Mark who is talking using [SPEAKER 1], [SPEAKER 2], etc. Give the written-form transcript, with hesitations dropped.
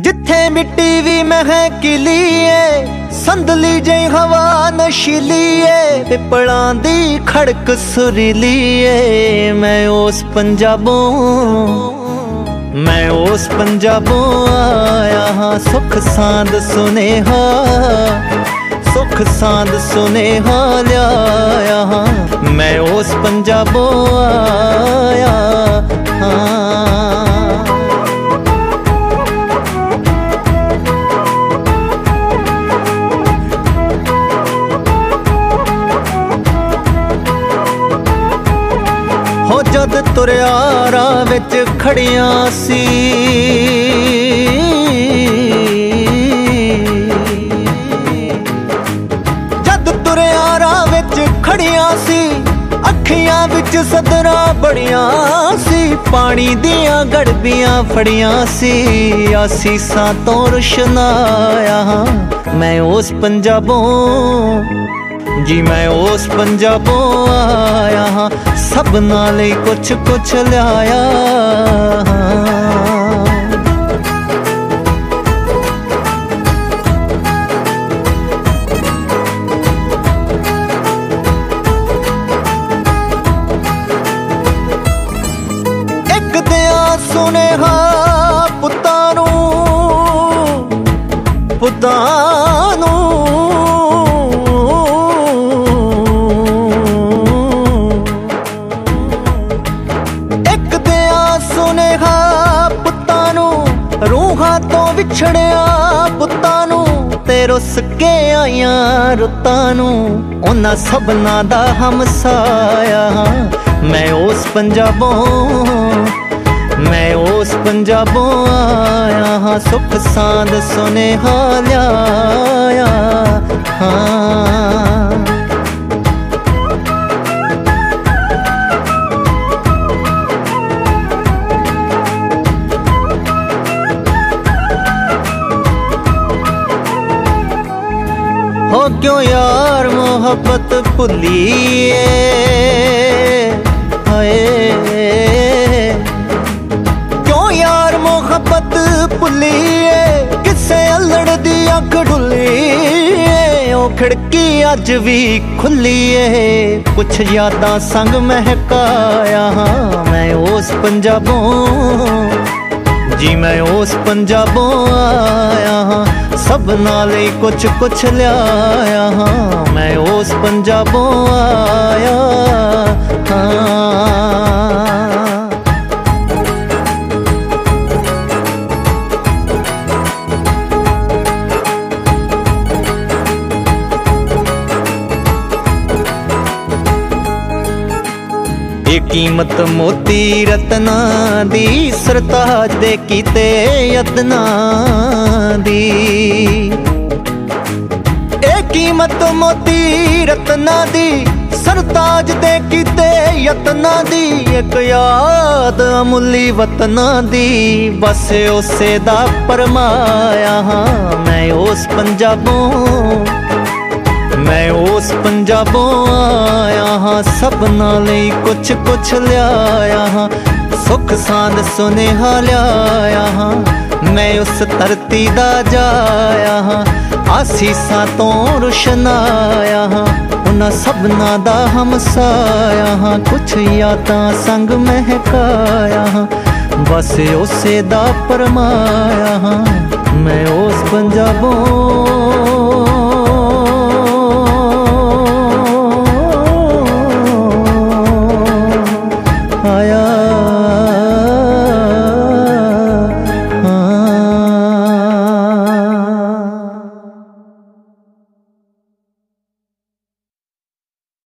[SPEAKER 1] जिथे मिट्टी भी महकीली है, संदली जई हवा नशीली है, पिपलां दी खड़क सुरीली है। मैं उस पंजाबों आया हाँ, सुख सांद सुनेहा, सुख सांद सुनेहा लिया हाँ। मैं उस पंजाबों आया हाँ। हो जद तुरिया राह विच खड़ियां सी, जद तुरिया राह विच खड़ियां सी, अखियां विच सदरा बड़ियां सी, पानी दियां गड़बियां फड़ियां सी, आसीसां तो रुशनाया हाँ। मैं उस पंजाबों जी, मैं उस पंजाबों आया हाँ, सब नाले कुछ कुछ लिया। एक दिया सुनेहा पुतानू, पुतानू रूहां तो विछड़िया पुत्तां नू, ते रुस के आईया रुत्तां नू, उन्हां सबना दा हमसाया। मैं उस पंजाबों आया हाँ, सुख सांद सुनेहा लिया हाँ। हो क्यों यार मोहब्बत भुलिए, हाय क्यों यार मोहब्बत भुलिए, किसे अल्लड़ दी अख डुलिए, ओ खिड़की अज भी खुली है, कुछ यादां संग महकाया हाँ। मैं उस पंजाबों जी, मैं उस पंजाबों आया हाँ, सब नाले कुछ कुछ लिया हाँ। मैं उस पंजाबों आया हाँ। ये कीमत मोती रत्ना दी, सरताज दे कीते यत्ना दी। ये कीमत मोती रत्ना दी, सरताज दे कीते यत्ना दी, एक याद अमुली वतना दी, बस उसे दा परमाया हाँ। मैं उस पंजाबों आया हाँ, सब नाले कुछ कुछ लिया हाँ, सुख सांद सुनेहा लिया हाँ। मैं उस धरती दा जाया हाँ, आसीसां तो रुशनाया हाँ, उन्हां सबना दा हमसाया हाँ, कुछ यादां संग महकाया हाँ, बस उसे दा परमाया हाँ। मैं उस पंजाबों आया